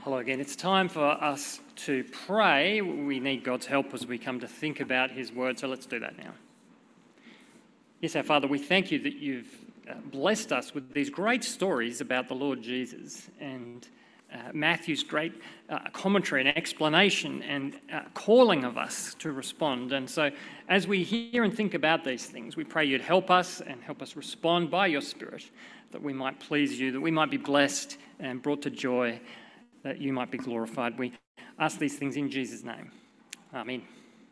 Hello again. It's time for us to pray. We need God's help as we come to think about his word, so let's do that now. Yes, our Father, we thank you that you've blessed us with these great stories about the Lord Jesus and Matthew's great commentary and explanation and calling of us to respond. And so as we hear and think about these things, we pray you'd help us and help us respond by your Spirit, that we might please you, that we might be blessed and brought to joy, that you might be glorified. We ask these things in Jesus' name. Amen.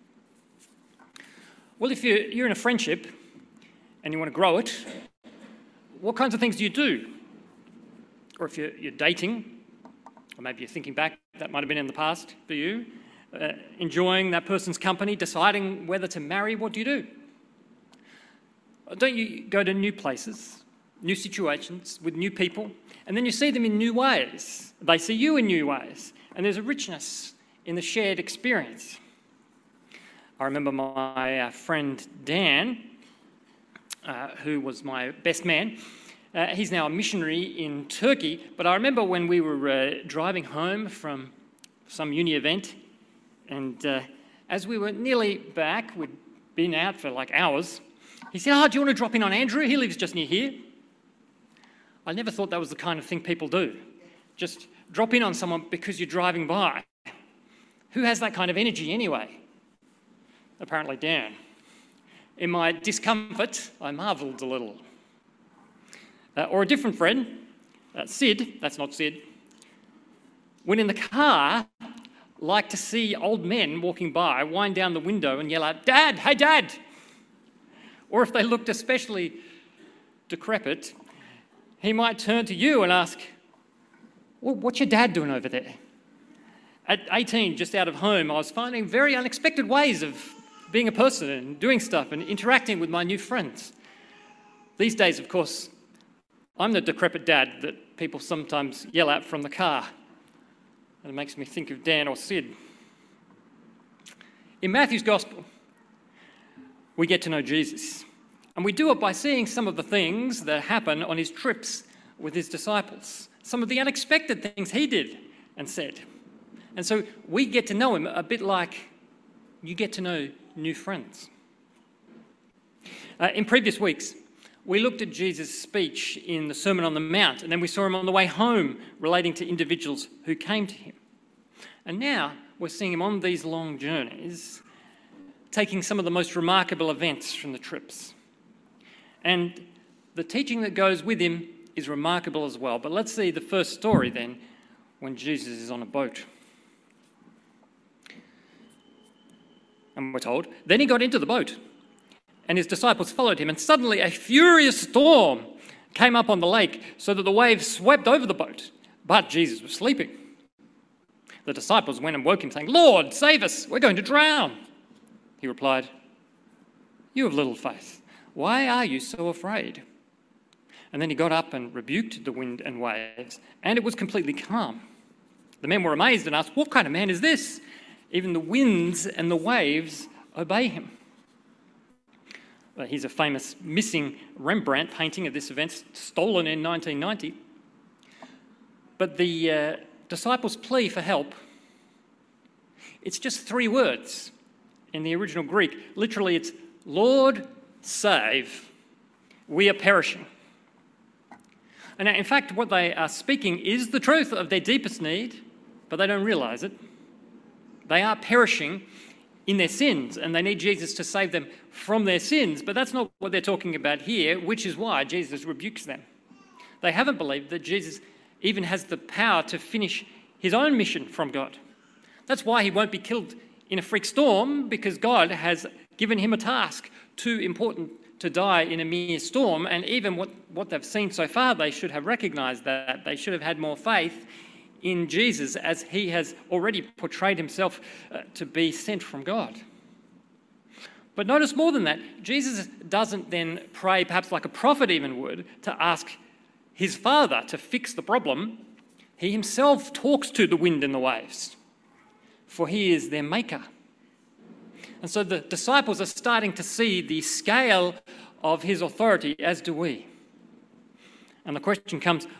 Well, if you're in a friendship and you want to grow it, what kinds of things do you do? Or if you're dating, or maybe you're thinking back, that might have been in the past for you, enjoying that person's company, deciding whether to marry, what do you do? Don't you go to new places, new situations with new people, and then you see them in new ways. They see you in new ways, and there's a richness in the shared experience. I remember my friend Dan, who was my best man. He's now a missionary in Turkey, but I remember when we were driving home from some uni event, and as we were nearly back, we'd been out for like hours, he said, do you want to drop in on Andrew? He lives just near here. I never thought that was the kind of thing people do. Just drop in on someone because you're driving by. Who has that kind of energy anyway? Apparently Dan. In my discomfort, I marvelled a little. Or a different friend, Sid, that's not Sid, when in the car, liked to see old men walking by, wind down the window and yell out, "Dad, hey Dad!" Or if they looked especially decrepit, he might turn to you and ask, "Well, what's your dad doing over there?" At 18, just out of home, I was finding very unexpected ways of being a person and doing stuff and interacting with my new friends. These days, of course, I'm the decrepit dad that people sometimes yell at from the car. And it makes me think of Dan or Sid. In Matthew's Gospel, we get to know Jesus. And we do it by seeing some of the things that happen on his trips with his disciples, some of the unexpected things he did and said. And so we get to know him a bit like you get to know new friends. In previous weeks, we looked at Jesus' speech in the Sermon on the Mount, and then we saw him on the way home relating to individuals who came to him. And now we're seeing him on these long journeys, taking some of the most remarkable events from the trips. And the teaching that goes with him is remarkable as well. But let's see the first story then, when Jesus is on a boat. And we're told, then he got into the boat, and his disciples followed him, and suddenly a furious storm came up on the lake so that the waves swept over the boat. But Jesus was sleeping. The disciples went and woke him, saying, "Lord, save us, we're going to drown." He replied, "You have little faith. Why are you so afraid?" And then he got up and rebuked the wind and waves, and it was completely calm. The men were amazed and asked, "What kind of man is this? Even the winds and the waves obey him." Here's a famous missing Rembrandt painting of this event, stolen in 1990. But the disciples' plea for help, it's just 3 words in the original Greek. Literally, it's, "Lord, save, we are perishing." And in fact, what they are speaking is the truth of their deepest need, but they don't realise it. They are perishing in their sins, and they need Jesus to save them from their sins. But that's not what they're talking about here, which is why Jesus rebukes them. They haven't believed that Jesus even has the power to finish his own mission from God. That's why he won't be killed in a freak storm, because God has given him a task too important to die in a mere storm. And even what they've seen so far, they should have recognised that. They should have had more faith in Jesus, as he has already portrayed himself to be sent from God. But notice more than that, Jesus doesn't then pray, perhaps like a prophet even would, to ask his Father to fix the problem. He himself talks to the wind and the waves, for he is their maker. And so the disciples are starting to see the scale of his authority, as do we. And the question comes,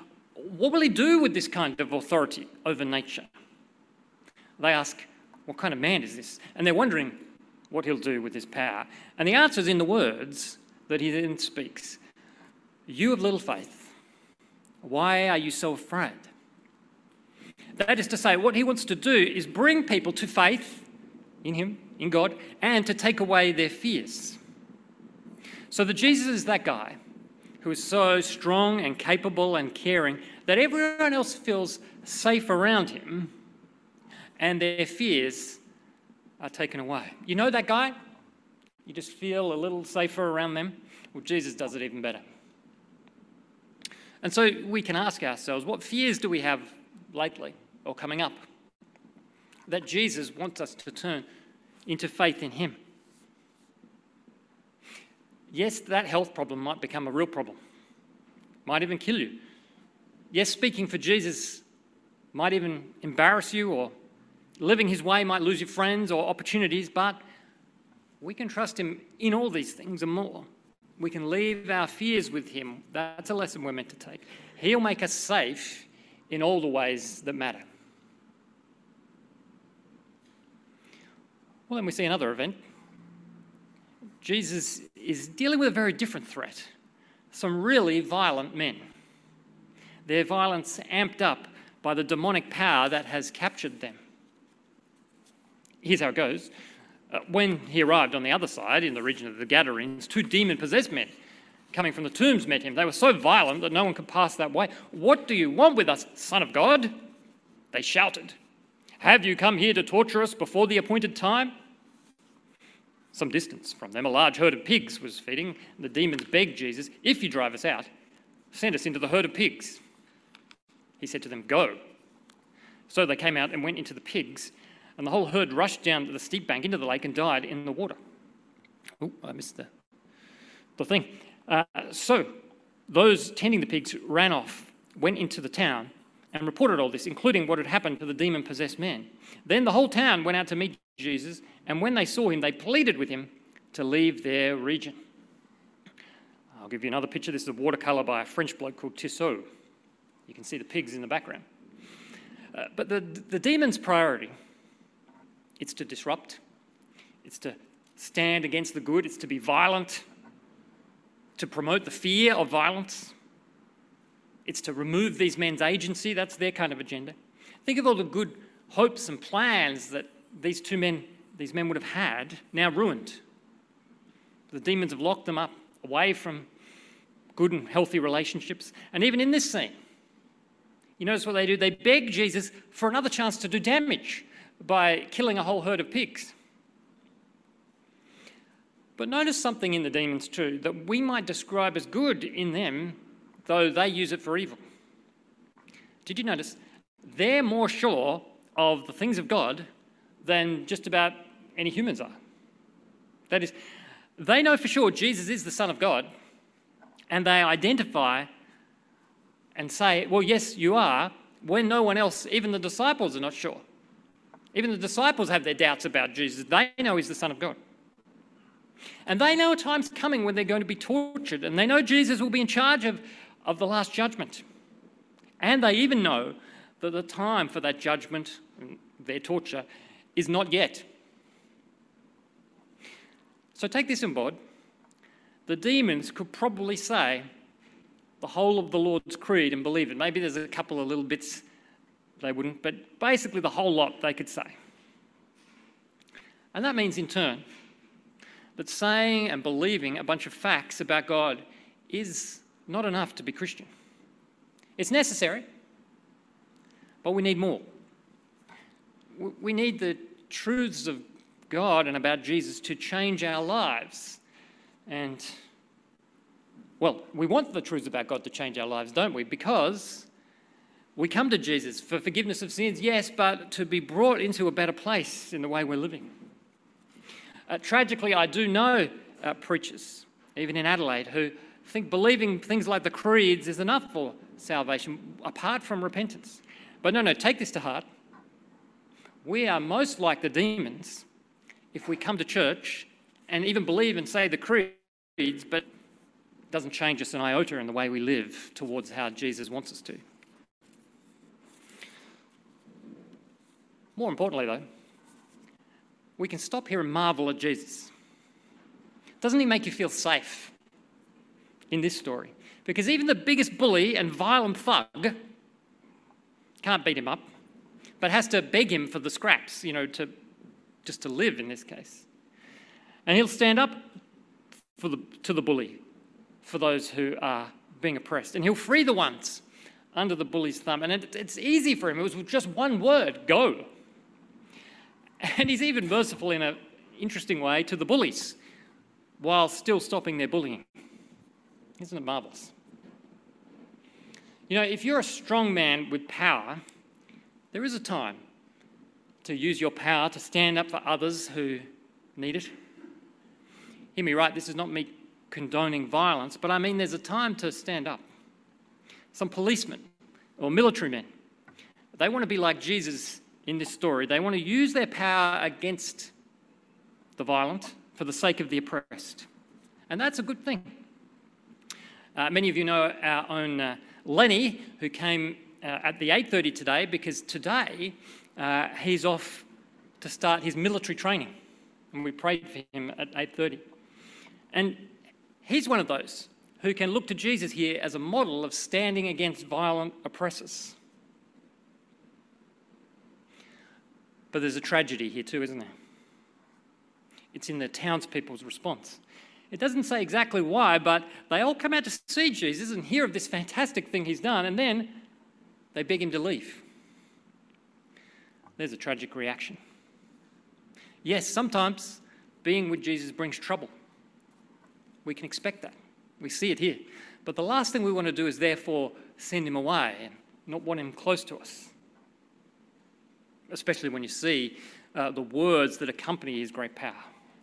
what will he do with this kind of authority over nature? They ask, what kind of man is this? And they're wondering what he'll do with his power. And the answer is in the words that he then speaks. You of little faith, why are you so afraid? That is to say, what he wants to do is bring people to faith in him, in God, and to take away their fears. So that Jesus is that guy who is so strong and capable and caring that everyone else feels safe around him and their fears are taken away. You know that guy? You just feel a little safer around them? Well, Jesus does it even better. And so we can ask ourselves, what fears do we have lately or coming up that Jesus wants us to turn into faith in him? Yes, that health problem might become a real problem, might even kill you. Yes, speaking for Jesus might even embarrass you, or living his way might lose your friends or opportunities, but we can trust him in all these things and more. We can leave our fears with him. That's a lesson we're meant to take. He'll make us safe in all the ways that matter. Well, then we see another event. Jesus is dealing with a very different threat. Some really violent men. Their violence amped up by the demonic power that has captured them. Here's how it goes. When he arrived on the other side, in the region of the Gadarenes, 2 demon-possessed men coming from the tombs met him. They were so violent that no one could pass that way. What do you want with us, Son of God? They shouted. Have you come here to torture us before the appointed time? Some distance from them, a large herd of pigs was feeding. The demons begged Jesus, if you drive us out, send us into the herd of pigs. He said to them, go. So they came out and went into the pigs, and the whole herd rushed down the steep bank into the lake and died in the water. Oh, I missed the thing. So those tending the pigs ran off, went into the town, and reported all this, including what had happened to the demon-possessed man. Then the whole town went out to meet Jesus, and when they saw him, they pleaded with him to leave their region. I'll give you another picture. This is a watercolour by a French bloke called Tissot. You can see the pigs in the background. But the demon's priority, it's to disrupt, it's to stand against the good, it's to be violent, to promote the fear of violence. It's to remove these men's agency. That's their kind of agenda. Think of all the good hopes and plans that these men would have had, now ruined. The demons have locked them up away from good and healthy relationships. And even in this scene, you notice what they do? They beg Jesus for another chance to do damage by killing a whole herd of pigs. But notice something in the demons too that we might describe as good in them, though they use it for evil. Did you notice? They're more sure of the things of God than just about any humans are. That is, they know for sure Jesus is the Son of God, and they identify and say, well, yes, you are, when no one else, even the disciples, are not sure. Even the disciples have their doubts about Jesus. They know he's the Son of God. And they know a time's coming when they're going to be tortured, and they know Jesus will be in charge of the last judgment. And they even know that the time for that judgment, their torture, is not yet. So take this on board. The demons could probably say the whole of the Lord's Creed and believe it. Maybe there's a couple of little bits they wouldn't, but basically the whole lot they could say. And that means in turn that saying and believing a bunch of facts about God is not enough to be Christian. It's necessary, but we need more. We need the truths of God and about Jesus to change our lives. And, well, we want the truths about God to change our lives, don't we? Because we come to Jesus for forgiveness of sins, yes, but to be brought into a better place in the way we're living. Tragically, I do know preachers, even in Adelaide, who think believing things like the creeds is enough for salvation, apart from repentance. But no, take this to heart. We are most like the demons if we come to church and even believe and say the creeds, but it doesn't change us an iota in the way we live towards how Jesus wants us to. More importantly, though, we can stop here and marvel at Jesus. Doesn't he make you feel safe in this story? Because even the biggest bully and violent thug can't beat him up, but has to beg him for the scraps, to live in this case. And he'll stand up to the bully, for those who are being oppressed. And he'll free the ones under the bully's thumb. And it's easy for him. It was just one word, go. And he's even merciful in an interesting way to the bullies, while still stopping their bullying. Isn't it marvellous? If you're a strong man with power, there is a time to use your power to stand up for others who need it. Hear me right, this is not me condoning violence, but I mean there's a time to stand up. Some policemen or military men, they want to be like Jesus in this story. They want to use their power against the violent for the sake of the oppressed. And that's a good thing. Many of you know our own Lenny, who came at the 8:30 today, because today he's off to start his military training. And we prayed for him at 8:30. And he's one of those who can look to Jesus here as a model of standing against violent oppressors. But there's a tragedy here too, isn't there? It's in the townspeople's response. It doesn't say exactly why, but they all come out to see Jesus and hear of this fantastic thing he's done, and then they beg him to leave. There's a tragic reaction. Yes, sometimes being with Jesus brings trouble. We can expect that. We see it here. But the last thing we want to do is therefore send him away and not want him close to us, especially when you see the words that accompany his great power.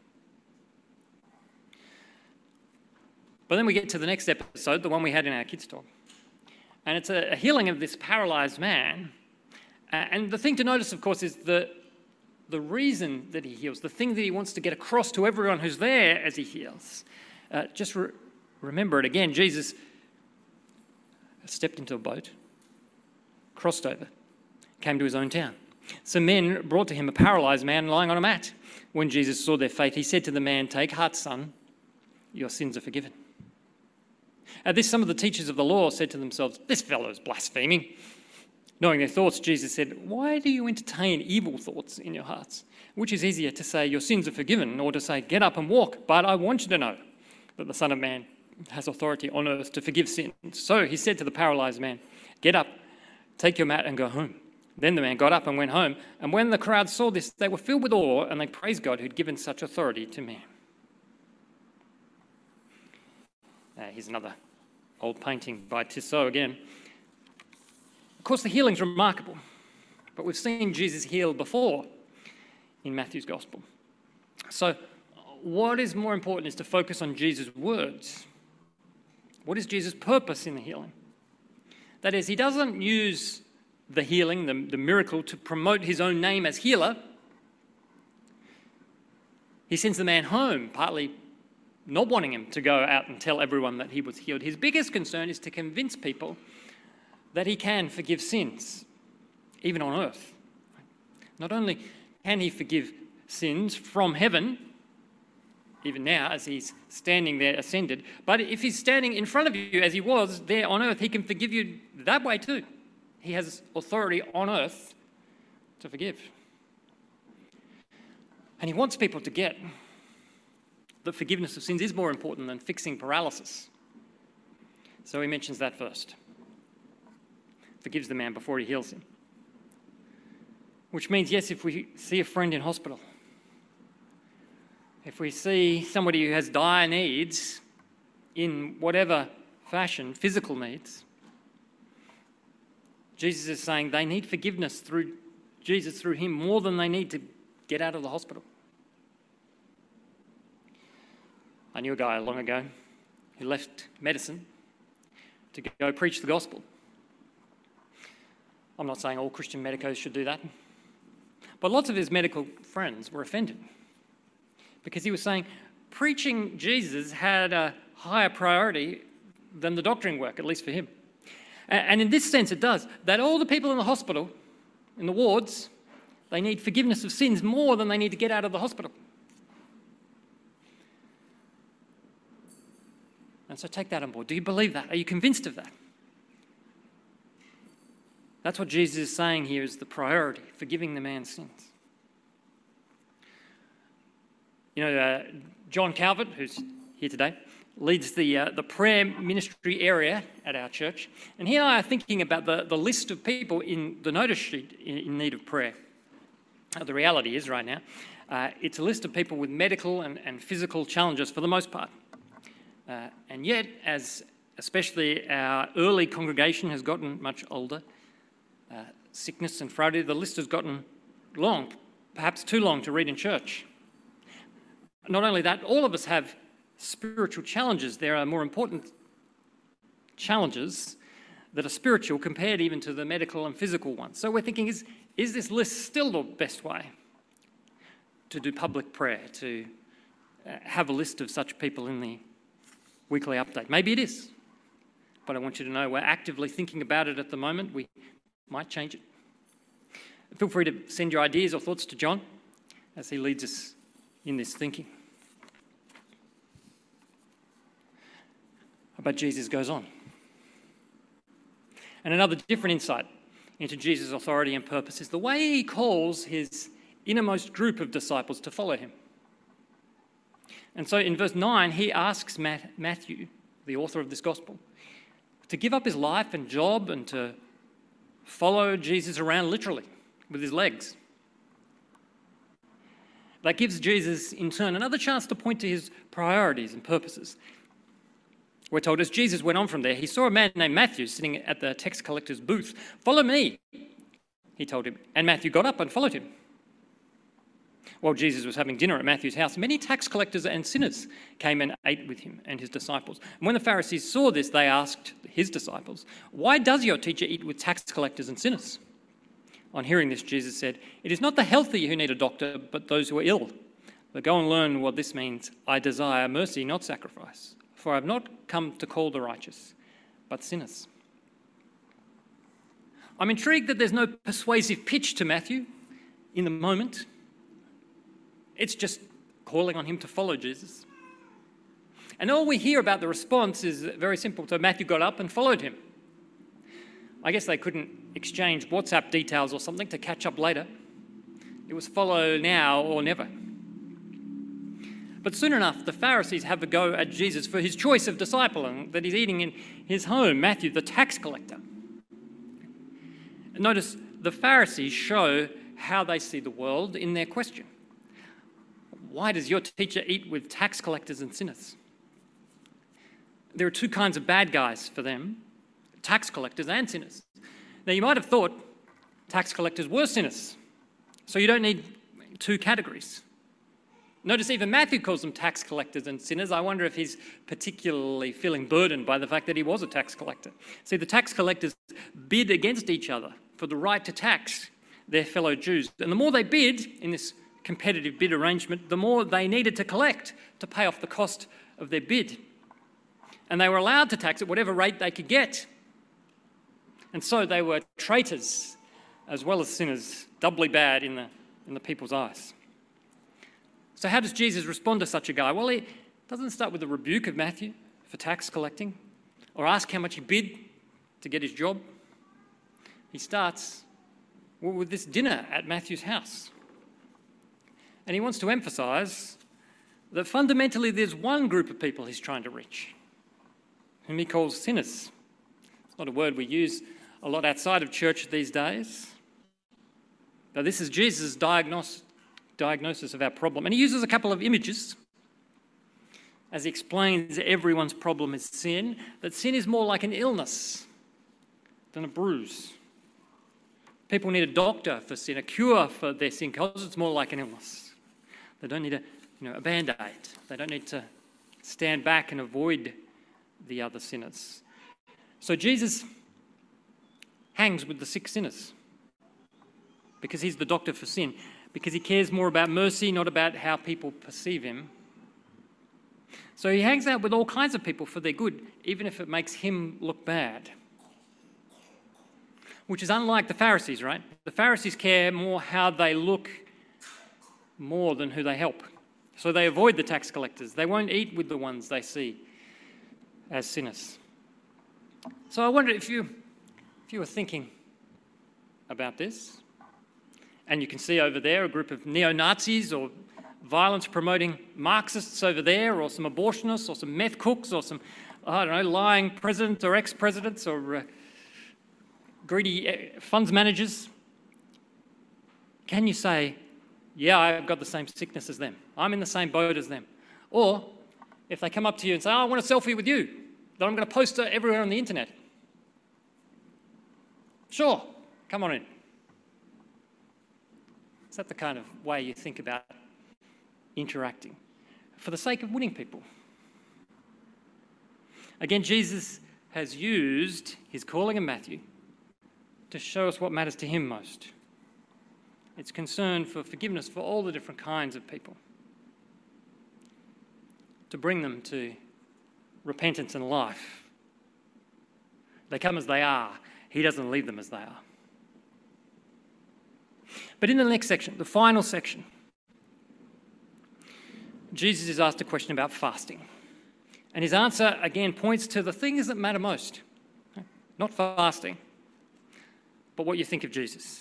But then we get to the next episode, the one we had in our kids' talk. And it's a healing of this paralysed man. And the thing to notice, of course, is the reason that he heals, the thing that he wants to get across to everyone who's there as he heals. Remember it again. Jesus stepped into a boat, crossed over, came to his own town. Some men brought to him a paralysed man lying on a mat. When Jesus saw their faith, he said to the man, "Take heart, son, your sins are forgiven." At this, some of the teachers of the law said to themselves, "This fellow is blaspheming." Knowing their thoughts, Jesus said, "Why do you entertain evil thoughts in your hearts? Which is easier, to say, 'Your sins are forgiven,' or to say, 'Get up and walk'? But I want you to know that the Son of Man has authority on earth to forgive sins." So he said to the paralysed man, "Get up, take your mat and go home." Then the man got up and went home. And when the crowd saw this, they were filled with awe, and they praised God who'd given such authority to man. Here's another old painting by Tissot again. Of course, the healing's remarkable, but we've seen Jesus heal before in Matthew's Gospel. So what is more important is to focus on Jesus' words. What is Jesus' purpose in the healing? That is, he doesn't use the healing, the miracle, to promote his own name as healer. He sends the man home, partly not wanting him to go out and tell everyone that he was healed. His biggest concern is to convince people that he can forgive sins, even on earth. Not only can he forgive sins from heaven, even now as he's standing there ascended, but if he's standing in front of you as he was there on earth, he can forgive you that way too. He has authority on earth to forgive. And he wants people to get that forgiveness of sins is more important than fixing paralysis. So he mentions that first. Forgives the man before he heals him. Which means, yes, if we see a friend in hospital, if we see somebody who has dire needs in whatever fashion, physical needs, Jesus is saying they need forgiveness through Jesus, through him, more than they need to get out of the hospital. I knew a guy long ago who left medicine to go preach the gospel. I'm not saying all Christian medicos should do that, but lots of his medical friends were offended because he was saying preaching Jesus had a higher priority than the doctoring work, at least for him. And in this sense it does, that all the people in the hospital, in the wards, They need forgiveness of sins more than they need to get out of the hospital. And so take that on board. Do you believe that? Are you convinced of that? That's what Jesus is saying here is the priority, forgiving the man's sins. You know, John Calvert, who's here today, leads the prayer ministry area at our church. And he and I are thinking about the list of people in the notice sheet in need of prayer. The reality is right now, it's a list of people with medical and physical challenges for the most part. And yet, as especially our early congregation has gotten much older, sickness and frailty, the list has gotten long, perhaps too long to read in church. Not only that, all of us have spiritual challenges. There are more important challenges that are spiritual compared even to the medical and physical ones. So we're thinking, is this list still the best way to do public prayer, to have a list of such people in the weekly update? Maybe it is, but I want you to know we're actively thinking about it at the moment. We might change it. Feel free to send your ideas or thoughts to John as he leads us in this thinking. But Jesus goes on. And another different insight into Jesus' authority and purpose is the way he calls his innermost group of disciples to follow him. And so in verse 9, he asks Matthew, the author of this gospel, to give up his life and job and to follow Jesus around literally with his legs. That gives Jesus, in turn, another chance to point to his priorities and purposes. We're told as Jesus went on from there, he saw a man named Matthew sitting at the tax collector's booth. "Follow me," he told him. And Matthew got up and followed him. While Jesus was having dinner at Matthew's house, many tax collectors and sinners came and ate with him and his disciples. And when the Pharisees saw this, they asked his disciples, "Why does your teacher eat with tax collectors and sinners?" On hearing this, Jesus said, "It is not the healthy who need a doctor, but those who are ill. But go and learn what this means. I desire mercy, not sacrifice. For I have not come to call the righteous, but sinners." I'm intrigued that there's no persuasive pitch to Matthew in the moment. It's just calling on him to follow Jesus. And all we hear about the response is very simple. So Matthew got up and followed him. I guess they couldn't exchange WhatsApp details or something to catch up later. It was follow now or never. But soon enough, the Pharisees have a go at Jesus for his choice of disciple and that he's eating in his home, Matthew, the tax collector. Notice the Pharisees show how they see the world in their question. Why does your teacher eat with tax collectors and sinners? There are two kinds of bad guys for them, tax collectors and sinners. Now, you might have thought tax collectors were sinners, so you don't need two categories. Notice even Matthew calls them tax collectors and sinners. I wonder if he's particularly feeling burdened by the fact that he was a tax collector. See, the tax collectors bid against each other for the right to tax their fellow Jews. And the more they bid in this competitive bid arrangement, the more they needed to collect to pay off the cost of their bid. And they were allowed to tax at whatever rate they could get. And so they were traitors as well as sinners, doubly bad in the people's eyes. So how does Jesus respond to such a guy? Well, he doesn't start with a rebuke of Matthew for tax collecting or ask how much he bid to get his job. He starts with this dinner at Matthew's house. And he wants to emphasise that fundamentally there's one group of people he's trying to reach, whom he calls sinners. It's not a word we use a lot outside of church these days. But this is Jesus' diagnosis of our problem. And he uses a couple of images as he explains everyone's problem is sin, that sin is more like an illness than a bruise. People need a doctor for sin, a cure for their sin, because it's more like an illness. They don't need a Band-Aid. They don't need to stand back and avoid the other sinners. So Jesus hangs with the sick sinners because he's the doctor for sin, because he cares more about mercy, not about how people perceive him. So he hangs out with all kinds of people for their good, even if it makes him look bad. which is unlike the Pharisees, right? The Pharisees care more how they look more than who they help. So they avoid the tax collectors. They won't eat with the ones they see as sinners. So I wonder if you were thinking about this, and you can see over there a group of neo-Nazis or violence-promoting Marxists over there, or some abortionists, or some meth cooks, or some, I don't know, lying presidents or ex-presidents, or greedy funds managers. Can you say, yeah, I've got the same sickness as them. I'm in the same boat as them. Or if they come up to you and say, oh, I want a selfie with you, that I'm going to post it everywhere on the internet. Sure, come on in. Is that the kind of way you think about interacting for the sake of winning people? Again, Jesus has used his calling in Matthew to show us what matters to him most. It's concern for forgiveness for all the different kinds of people, to bring them to repentance and life. They come as they are. He doesn't leave them as they are. But in the next section, the final section, Jesus is asked a question about fasting. And his answer, again, points to the things that matter most. Not fasting, but what you think of Jesus.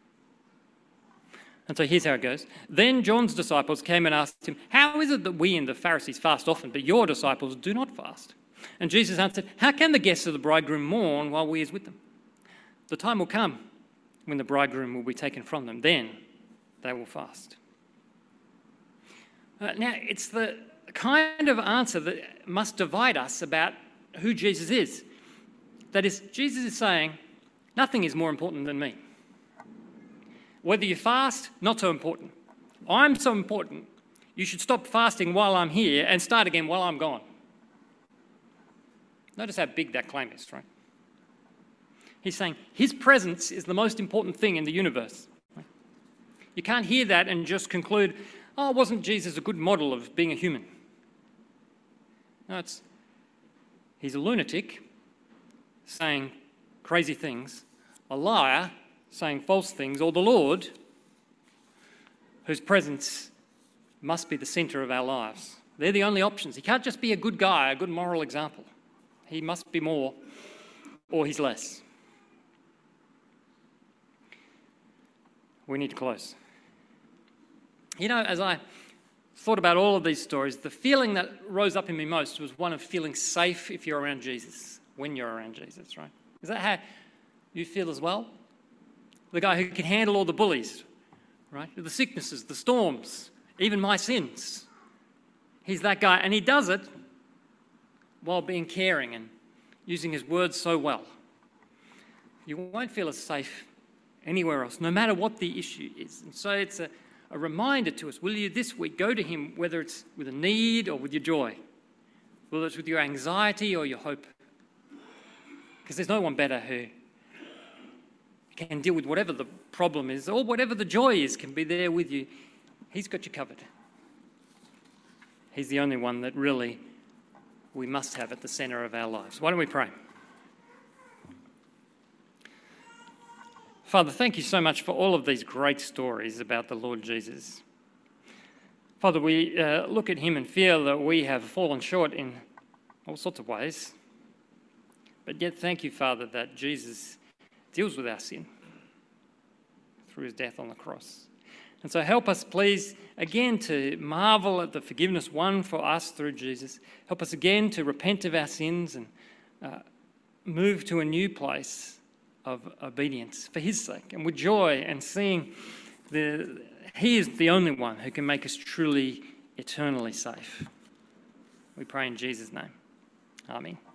And so here's how it goes. Then John's disciples came and asked him, how is it that we and the Pharisees fast often, but your disciples do not fast? And Jesus answered, how can the guests of the bridegroom mourn while we is with them? The time will come when the bridegroom will be taken from them. Then they will fast. Now, it's the kind of answer that must divide us about who Jesus is. That is, Jesus is saying, nothing is more important than me. Whether you fast, not so important. I'm so important, you should stop fasting while I'm here and start again while I'm gone. Notice how big that claim is, right? He's saying his presence is the most important thing in the universe. You can't hear that and just conclude, oh, wasn't Jesus a good model of being a human? No, he's a lunatic saying crazy things, a liar saying false things, or the Lord whose presence must be the centre of our lives. They're the only options. He can't just be a good guy, a good moral example. He must be more or he's less. We need to close. You know, as I thought about all of these stories, the feeling that rose up in me most was one of feeling safe if you're around Jesus, when you're around Jesus, right? Is that how you feel as well? The guy who can handle all the bullies, right? The sicknesses, the storms, even my sins. He's that guy, and he does it while being caring and using his words so well. You won't feel as safe anywhere else, no matter what the issue is. And so it's a reminder to us, will you this week go to him, whether it's with a need or with your joy, whether it's with your anxiety or your hope? Because there's no one better who can deal with whatever the problem is or whatever the joy is, can be there with you. He's got you covered. He's the only one that really we must have at the centre of our lives. Why don't we pray? Father, thank you so much for all of these great stories about the Lord Jesus. Father, we look at him and feel that we have fallen short in all sorts of ways. But yet thank you, Father, that Jesus deals with our sin through his death on the cross. And so help us, please, again to marvel at the forgiveness won for us through Jesus. Help us again to repent of our sins and move to a new place of obedience for his sake, and with joy and seeing he is the only one who can make us truly eternally safe. We pray in Jesus' name. Amen.